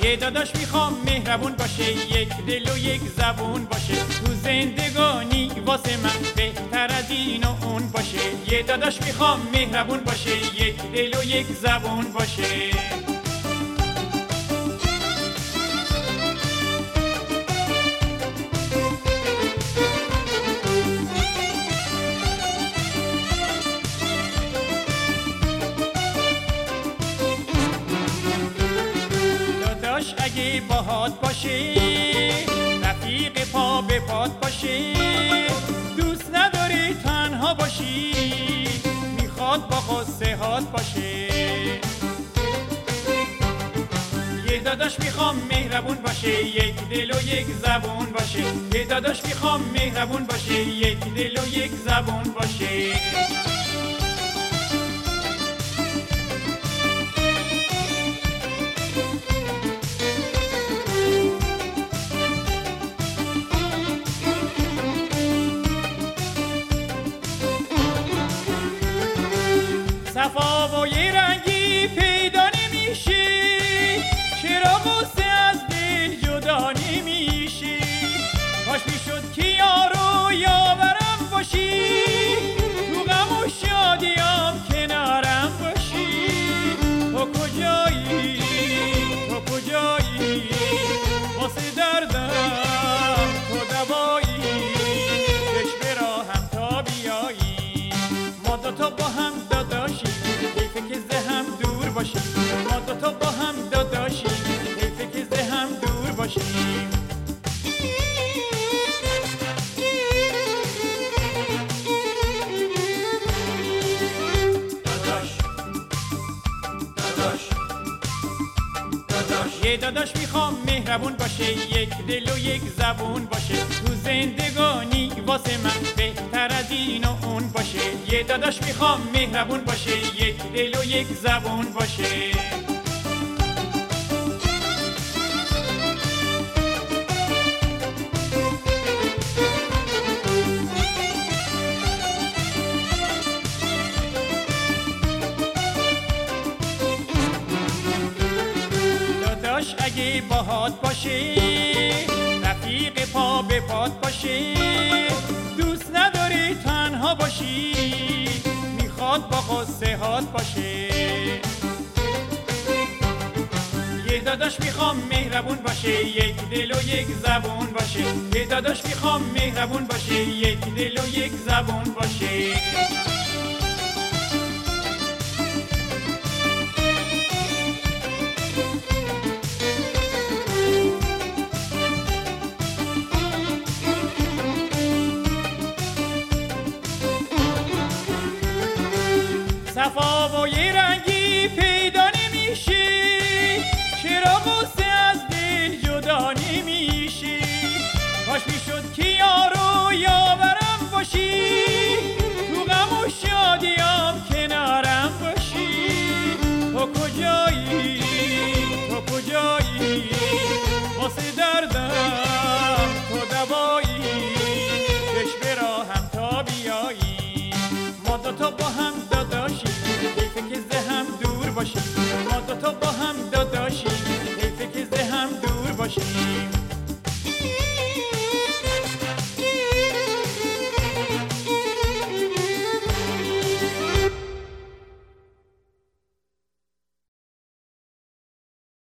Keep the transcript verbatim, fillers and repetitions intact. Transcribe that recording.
یه داداش میخوام مهربون باشه، یک دل و یک زبون باشه، تو زندگانی واسه من بهتر از این و اون باشه. یه داداش میخوام مهربون باشه، یک دل و یک زبون باشه. اگه باهات باشه، رفیق پا به پات باشه، دوست نداری تنها باشی، میخواد با قصه هات باشه. یه داداش میخوام مهربون باشه، یک دل و یک زبون باشه. یه داداش میخوام مهربون باشه، یک دل و یک زبون باشه. صفا و یه رنگی پیدا نمیشه، چرا قصه از دل جدا نمیشه. کاش میشد که یارو یاورم باشی، تو غم و شادیام کنارم باشی. تو کجایی، تو کجایی، واسه دردم تو دوایی، چشم راهم تا بیایی. ما دوتا با هم داداشی، حیفه که زهم دور باشیم. ما دوتا با هم داداشی، حیفه که زهم دور باشیم. داداش داداش داداش یه داداش میخوام مهربون باشه، یک دل و یک زبون باشه، تو زندگانی واسه من بهتر از این و اون باشه. یه داداش میخوام مهربون باشه، یک دل و یک زبون باشه. داداش اگه باهات باشه، رفیق پا به پات باشه، دوست نداری تنها باشی، میخواد با قصه هات باشه. یه داداش میخوام مهربون باشه، یک دل و یک زبون باشه. یه داداش میخوام مهربون باشه، یک دل و یک زبون باشه. صفا و یه رنگی پیدا نمیشه، چرا قصه از دل جدا نمیشه. کاش میشد که یارو یاورم باشی، تو غم و شادیام کنارم باشی. تو کجایی، تو کجایی، واسه دردم تو دوایی، چشم راهم تا بیایی. ما دوتا با هم داداشی، حیفه که زهم دور باشی.